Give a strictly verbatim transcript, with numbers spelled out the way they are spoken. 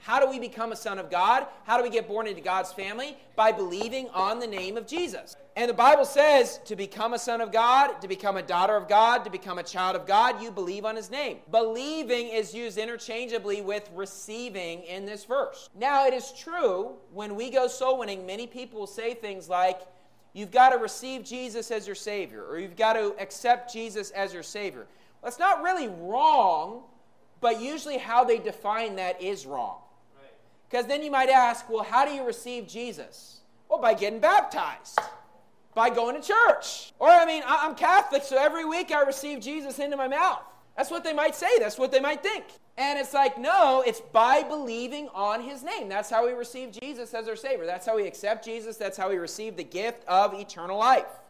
How do we become a son of God? How do we get born into God's family? By believing on the name of Jesus. And the Bible says to become a son of God, to become a daughter of God, to become a child of God, you believe on his name. Believing is used interchangeably with receiving in this verse. Now, it is true, when we go soul winning, many people will say things like, you've got to receive Jesus as your Savior, or you've got to accept Jesus as your Savior. Well, that's not really wrong, but usually how they define that is wrong. Because then you might ask, well, how do you receive Jesus? Well, by getting baptized. By going to church. Or, I mean, I'm Catholic, so every week I receive Jesus into my mouth. That's what they might say. That's what they might think. And it's like, no, it's by believing on his name. That's how we receive Jesus as our Savior. That's how we accept Jesus. That's how we receive the gift of eternal life.